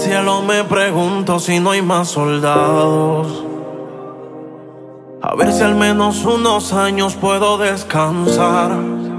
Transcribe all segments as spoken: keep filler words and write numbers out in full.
cielo me pregunto si no hay más soldados. A ver si al menos unos años puedo descansar.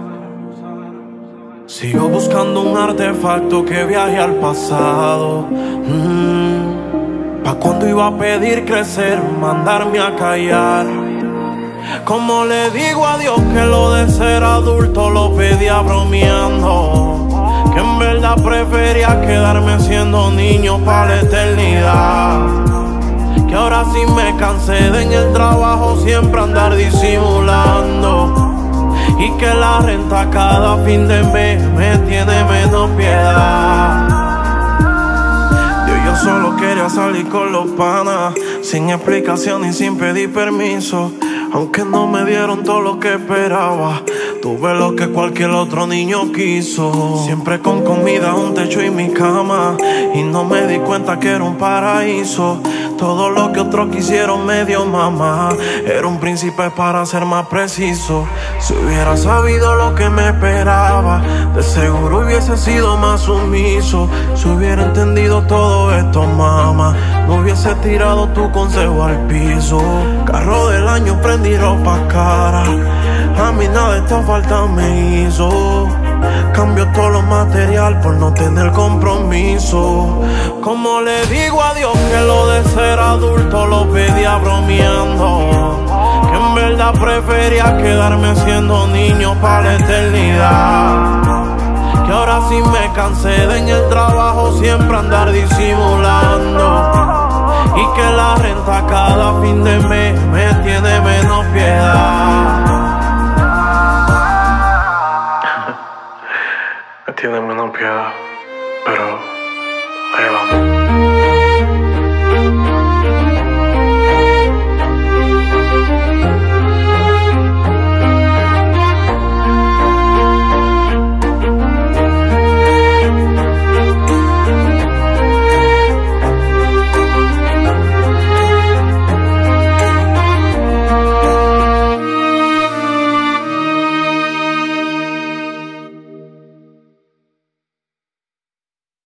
Sigo buscando un artefacto que viaje al pasado. mm, Pa' cuando iba a pedir crecer, mandarme a callar. Como le digo a Dios que lo de ser adulto lo pedía bromeando, que en verdad prefería quedarme siendo niño para la eternidad. Que ahora sí me cansé de en el trabajo siempre andar disimulando, y que la renta cada fin de mes me tiene menos piedad. Yo, yo solo quería salir con los panas, sin explicación y sin pedir permiso. Aunque no me dieron todo lo que esperaba, tuve lo que cualquier otro niño quiso. Siempre con comida, un techo y mi cama, y no me di cuenta que era un paraíso. Todo lo que otros quisieron me dio mamá. Era un príncipe para ser más preciso. Si hubiera sabido lo que me esperaba, de seguro hubiese sido más sumiso. Si hubiera entendido todo esto, mamá, no hubiese tirado tu consejo al piso. Carro del año, prendí ropa cara, a mí nada de esta falta me hizo. Cambio todo lo material por no tener compromiso. Como le digo a Dios que lo de ser adulto lo pedía bromeando, que en verdad prefería quedarme siendo niño para la eternidad. Que ahora sí me cansé de en el trabajo siempre andar disimulando, y que la renta cada fin de mes me tiene menos piedad. Me tiene menos piedad.